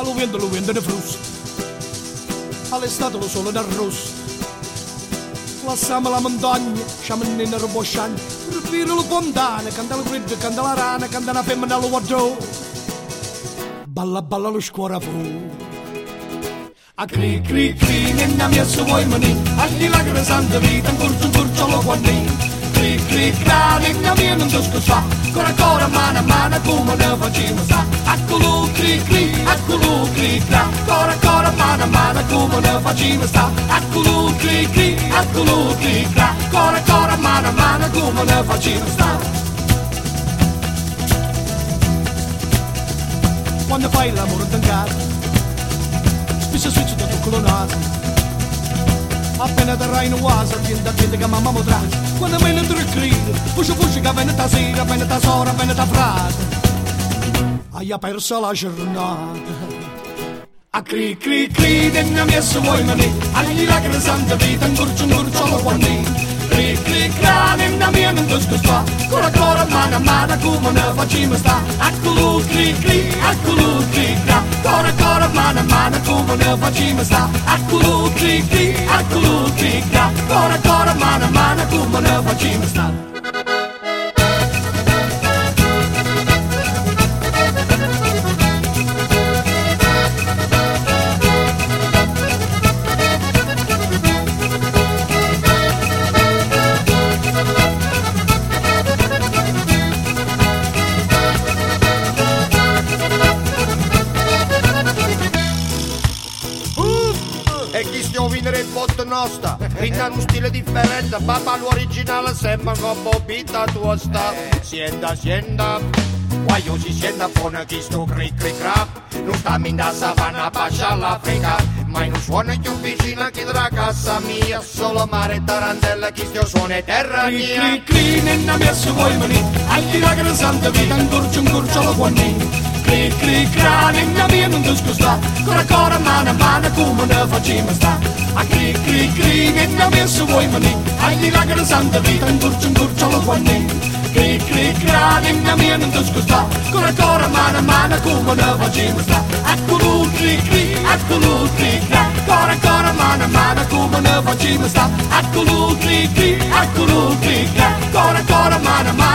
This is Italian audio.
lo vento ne frusta, all'estate lo sole d'arrosto. Lasciamo la montagna, siamo in robosciani, respiro le fontane, canta la gridda, canta la rana, canta la femmina allo guardò. Balla balla lo scuora fu. A cri cri cri, nella mia su vuoi mani, agli lagre santa vita, un curcio lo guardi. Cri cri cra, nella mia non so scusa, cora mano, come ne facciamo sta. Accolo cri cra, cora mano, come ne facciamo sta. Accolo cri cra, cora mano, come ne facciamo sta. Quando fai l'amore in casa, spesso switch da tutto il naso. Appena terrai in casa, gente che mamma mi tratta. Quando me ne grida, fusci che viene da sera, viene da sora, viene da frate. Hai perso la giornata. A cri cri cri, nella mia su vuoi mani, agli lagri santa vita, un curcio lo guardi. Cri cri cra, nella mia non ti scusa, cora mano, come ne facciamo sta. Accolo cri cra, cora mano, come ne facciamo sta. Accolo cri cra, cora mano, come ne facciamo sta. Il botto nostra, in uno stile differente, papà l'originale sembra come vita tua sta. Sienda, guaio si sienta buona chi sto cri cra, non sta in da savana, bacia all'Africa, ma non suona più vicina chi della casa mia, solo mare e tarantella chi sto suona è terra mia. Cri nella mia su vuoi mani, agli lagri santa vita, un curcio lo guardi. Cri cra, nella mia non ti scusa, cora mano, come ne facciamo sta. A cri cri, nella mia su vuoi mani, agli lagri santa vita, un curcio lo guardi. Cri cra, nella mia non ti scusa, cora mano, come ne facciamo sta. Accolo cri cra, cora mano, come ne facciamo sta. Accolo cri cra, cora mano,